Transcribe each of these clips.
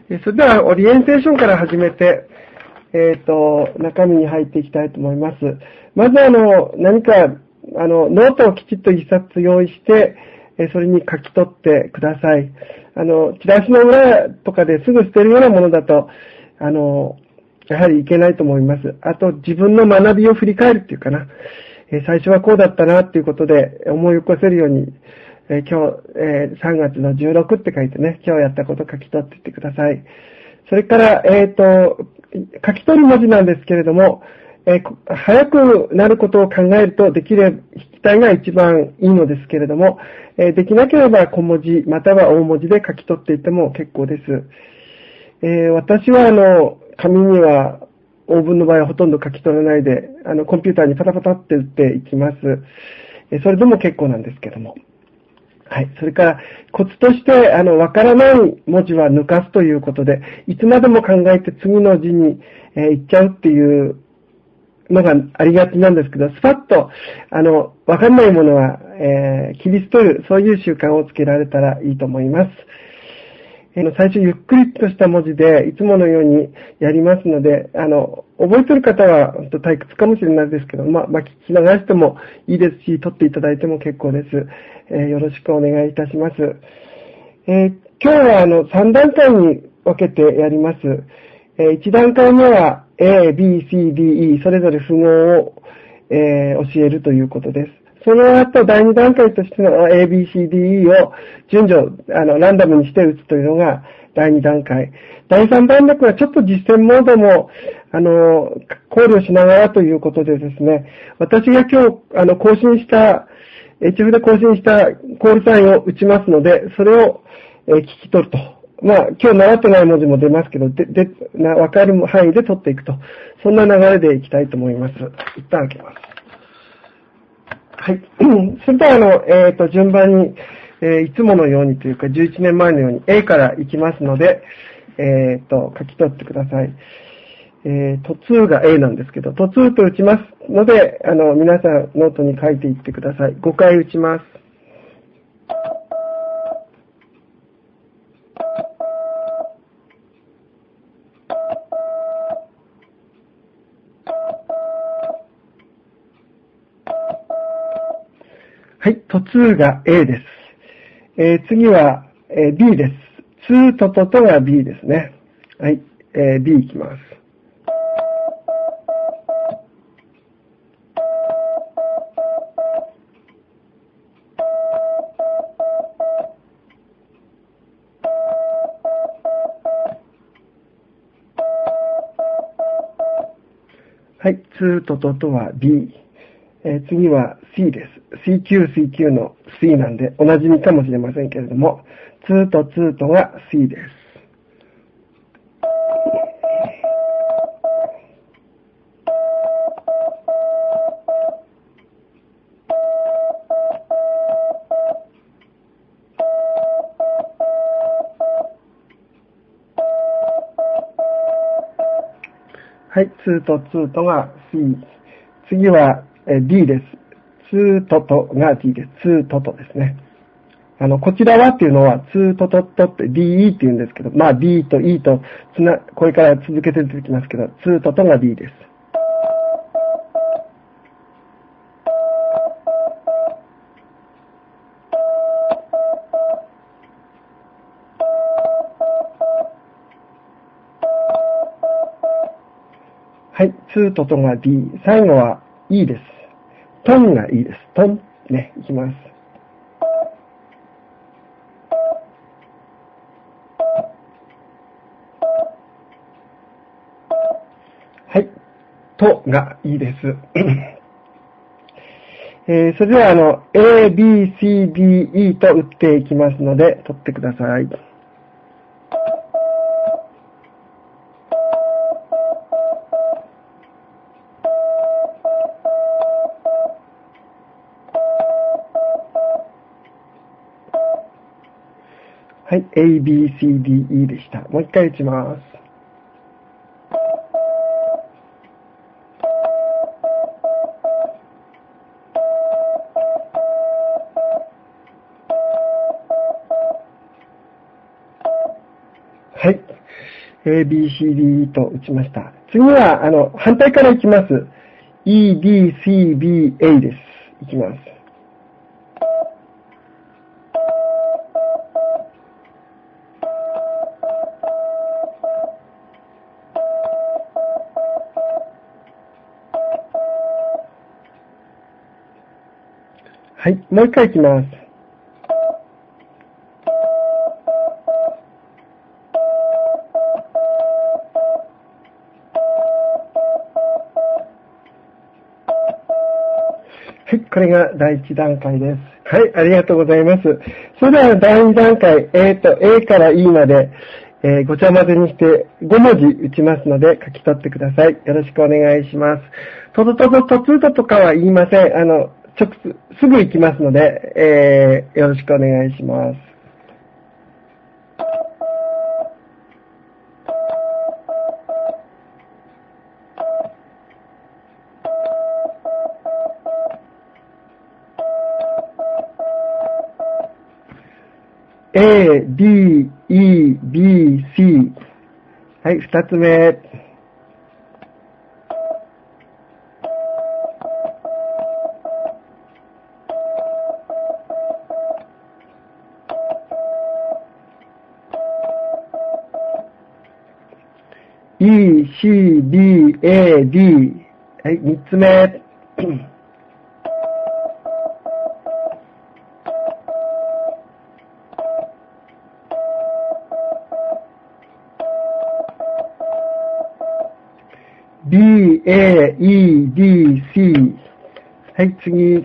それではオリエンテーションから始めて、中身に入っていきたいと思います。まず何か、ノートをきちっと一冊用意して、それに書き取ってください。チラシの裏とかですぐ捨てるようなものだと、やはりいけないと思います。あと、自分の学びを振り返るっていうかな。最初はこうだったなっていうことで思い起こせるように、今日、3月の16って書いてね、今日やったことを書き取っていってください。それから、書き取る文字なんですけれども、早くなることを考えると、できれば筆記体が一番いいのですけれども、できなければ小文字、または大文字で書き取っていっても結構です。私は紙には、オーブンの場合はほとんど書き取らないで、コンピューターにパタパタって打っていきます。それでも結構なんですけども。はい。それから、コツとして、わからない文字は抜かすということで、いつまでも考えて次の字に、行っちゃうっていうのがありがちなんですけど、スパッと、わかんないものは、切り捨てる、そういう習慣をつけられたらいいと思います。最初ゆっくりとした文字でいつものようにやりますので、覚えてる方は退屈かもしれないですけど、聞き流してもいいですし、取っていただいても結構です。よろしくお願いいたします。今日は3段階に分けてやります。1段階目は A、B、C、D、E それぞれ符号を、教えるということです。その後、第2段階としての A, B, C, D, E を順序、ランダムにして打つというのが第2段階。第3段階はちょっと実践モードも、考慮しながらということでですね、私が今日、更新した、HF で更新したコールサインを打ちますので、それを、聞き取ると。今日習ってない文字も出ますけど、わかる範囲で取っていくと。そんな流れでいきたいと思います。一旦開けます。はい。それでは、順番に、いつものようにというか、11年前のように A から行きますので、書き取ってください。途中が A なんですけど、途中と打ちますので、皆さんノートに書いていってください。5回打ちます。はい、途中が A です。次は、B です。ツーとととが B ですね。はい、B いきます。はい、ツーとととは B。次は C です。CQ の C なんで、おなじみかもしれませんけれども、ツーとツーとが C です。はい、ツーとツーとが C。次は D です。ツーととが D です。ツーととですね。こちらはっていうのは、ツーとととって DE って言うんですけど、D と E とこれから続けて出てきますけど、ツーととが D です。はい、ツーととが D。最後は E です。トンが E です。トン。ね、いきます。はい、とが E です。それではA, B, C, D, E と打っていきますので、取ってください。はい、A, B, C, D, E でした。もう一回打ちます。ははい。A, B, C, D と打ちました。次は、反対からいきます。E, D, C, B, A です。いきます。はい。もう一回いきます。はい、これが第一段階です。はい、ありがとうございます。それでは第二段階、A から E まで、ごちゃ混ぜにして5文字打ちますので書き取ってください。よろしくお願いします。とつーととかは言いません。すぐ行きますので、よろしくお願いします。A, D, E, B, C。はい、二つ目。E, C, B, A, D。はい、三つ目。B, A, E, D, C。はい、次。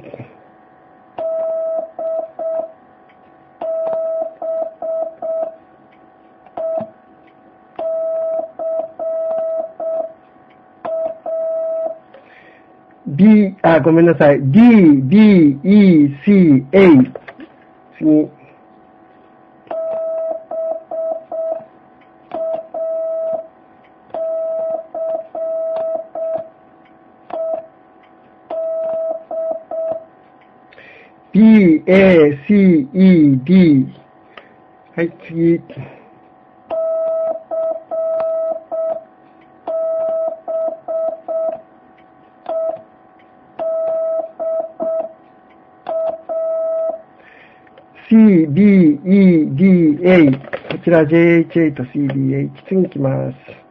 ごめんなさい。D, B, E, C, A。次。B, A, C, E, D。はい、次。C, B, E, D, A。こちら JHA と CBH。次行きます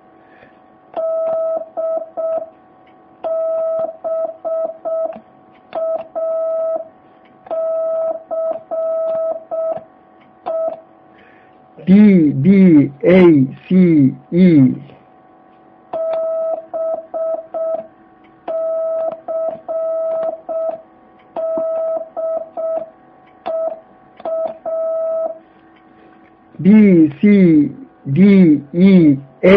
。D, B, A, C, E。B, C, D, E,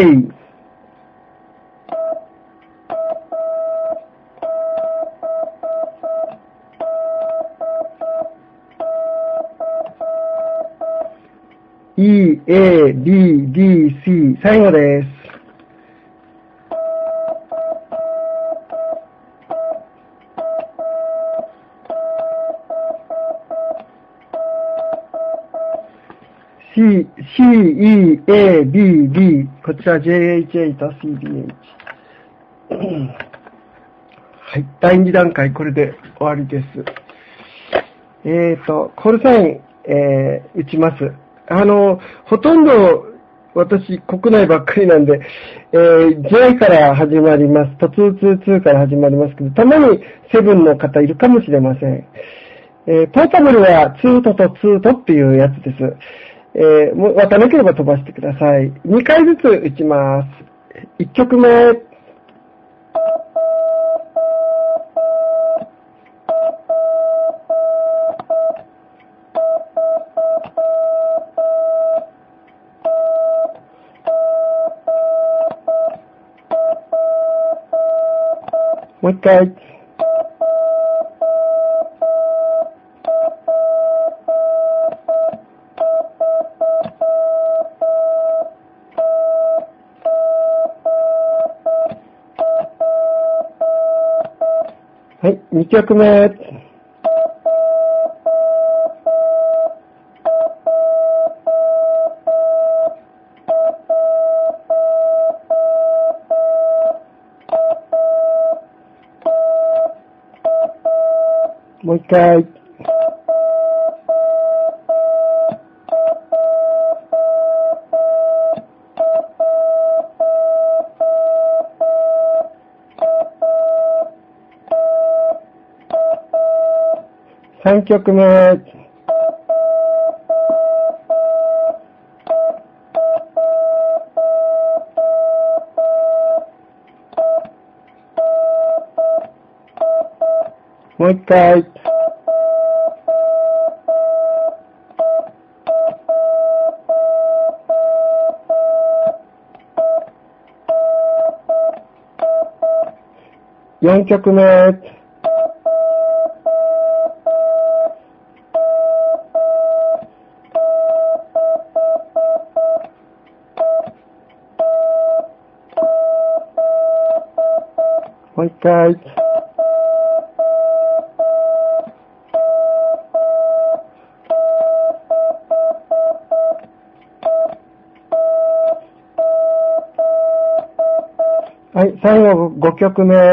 A。E, A, B, D, C。最後です。C, E, A, B, D。こちら JHA と CBH。はい。第2段階、これで終わりです。コールサイン、打ちます。ほとんど、私、国内ばっかりなんで、J から始まります。と222から始まりますけど、たまに7の方いるかもしれません。ポータブルは2と2とっていうやつです。もうわかなければ飛ばしてください。2回ずつ打ちます。1曲目。もう一回。はい、2曲目。 もう一回。3曲目。もう一回。4曲目。もう一回。はい、最後5曲目。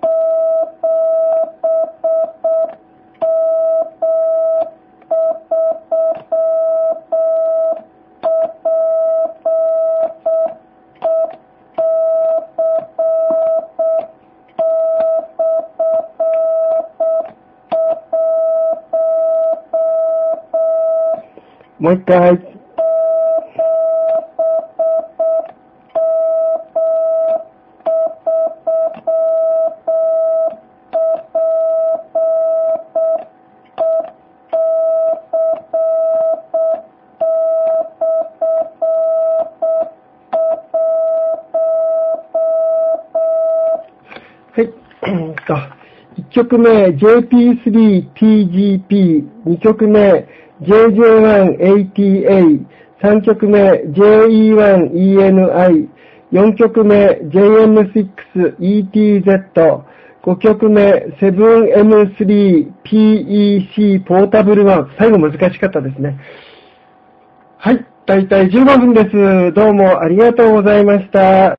もう一回。はい。1曲目 JP3TGP、2曲目 JJ1ATA、3曲目 JE1ENI、4曲目 JM6ETZ、5曲目 7M3PEC ポータブルマウス。最後難しかったですね。はい。だいたい15分です。どうもありがとうございました。